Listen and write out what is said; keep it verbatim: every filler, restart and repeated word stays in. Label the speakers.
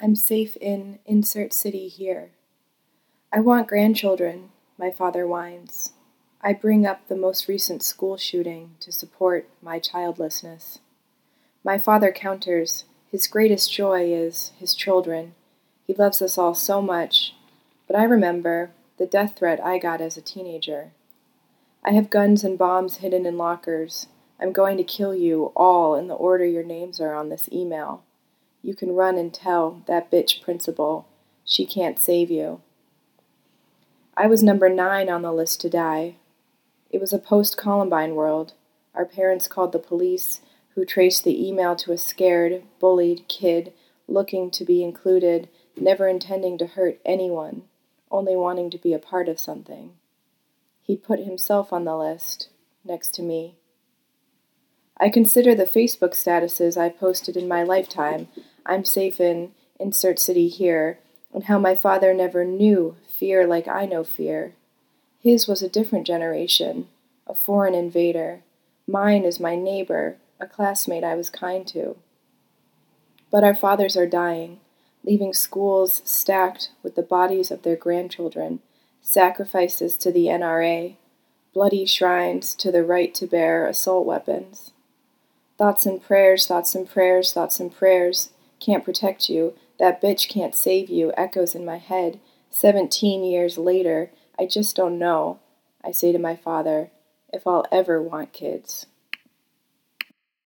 Speaker 1: I'm safe in insert city here. I want grandchildren, my father whines. I bring up the most recent school shooting to support my childlessness. My father counters, his greatest joy is his children. He loves us all so much, but I remember the death threat I got as a teenager. I have guns and bombs hidden in lockers. I'm going to kill you all in the order your names are on this email. You can run and tell that bitch principal. She can't save you. I was number nine on the list to die. It was a post-Columbine world. Our parents called the police, who traced the email to a scared, bullied kid looking to be included, never intending to hurt anyone, only wanting to be a part of something. He'd put himself on the list, next to me. I consider the Facebook statuses I posted in my lifetime, I'm safe in insert city here, and how my father never knew fear like I know fear. His was a different generation, a foreign invader. Mine is my neighbor, a classmate I was kind to. But our fathers are dying, leaving schools stacked with the bodies of their grandchildren, sacrifices to the N R A, bloody shrines to the right to bear assault weapons. Thoughts and prayers, thoughts and prayers, thoughts and prayers can't protect you. That bitch can't save you echoes in my head. Seventeen years later, I just don't know, I say to my father, if I'll ever want kids.